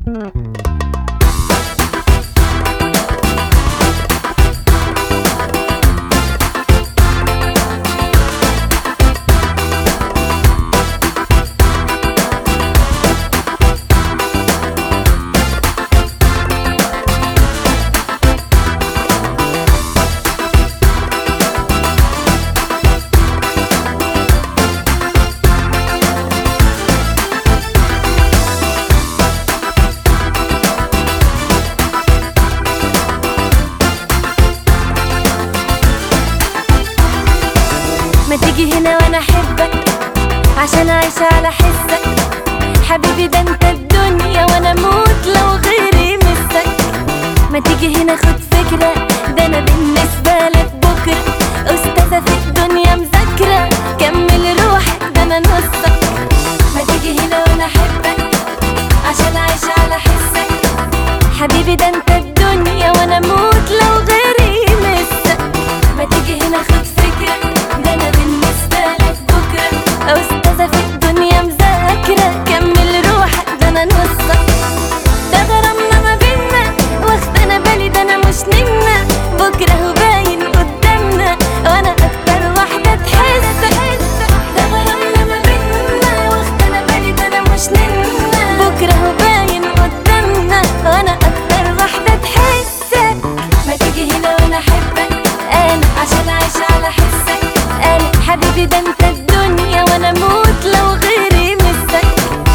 ما تيجي هنا وانا احبك عشان اعيش على حسك. حبيبي ده انت الدنيا وانا اموت لو غيري مسك. ما تيجي هنا خد فكرة، ده انا بالنسبة لك بكرة استاذة في الدنيا مذاكرة. كمل روحك ده انا نصك. ما تيجي هنا وانا احبك عشان اعيش على حسك. حبيبي ده انت الدنيا وانا اموت لو غيري مسك. ما تيجي هنا خد فكرة، ده انا بالنسبة لك بكرة استاذة في الدنيا مذاكرة. كمل روحك ده انا نصك. ده غرامنا ما بينا واخد انا بالي، ده انا مش نمنا بكرة هو باين قدامنا وانا اكتر واحدة تحسك. ده غرامنا ما بينا واخد انا بالي، ده انا مش نمنا بكرة هو باين قدامنا وانا اكتر واحدة تحسك. ما تيجي هنا وانا احبك انا عشان اعيش على حسك. انا حبيبي ده انت الدنيا وانا اموت لو غيري مسك.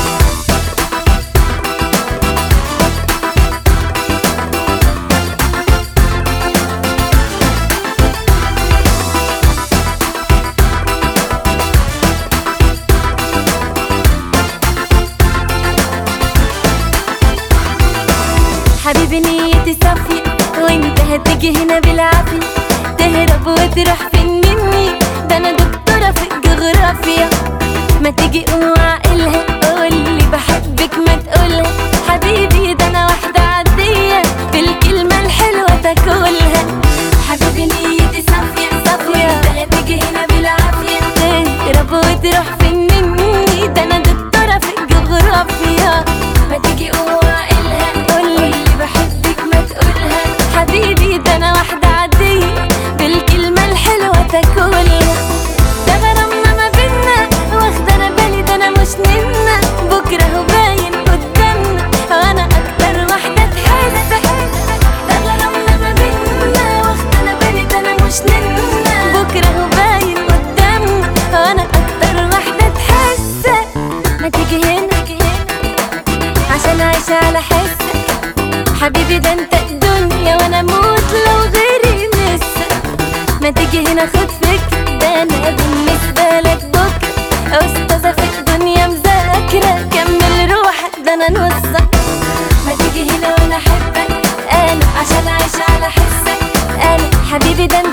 حبيبي نيتي صافية وانت هتيجي هنا بالعافية. تهرب وتروح فين مني، ده انا دكتورة في الجغرافيا. ما تيجي قوم وعقلها قولي بحبك ما تقولها. حبيبي ده انا واحدة عادية بالكلمة الحلوة تاكلها. حبيبي نيتي صافية وانت هتيجي هنا بالعافية. تهرب وتروح فين مني، ده انا دكتورة في الجغرافيا. ما تيجي قوم وعقلها قولي بحبك ما تقولها. حبيبي ده انا واحدة عادية بالكلمة الحلوة تاكلها. ده غرامنا ما بينا واخد انا بالي، ده انا مش نمنا بكرة هو باين قدامنا وانا اكتر واحدة تحسك. ده غرامنا ما بينا واخد انا بالي، ده انا مش نمنا بكرة هو باين قدامنا وانا اكتر واحدة تحسك. ما تيجي هنا عشان اعيش على حسك. حبيبي ده انت الدنيا وانا اموت لو غيري مسك. ما تيجي هنا خد فكرة، ده انا بالنسبة لك بكرة استاذة في الدنيا مذاكرة. كمل روحك ده انا نصك. ما تيجي هنا وانا احبك انا عشان اعيش على حسك. انا حبيبي ده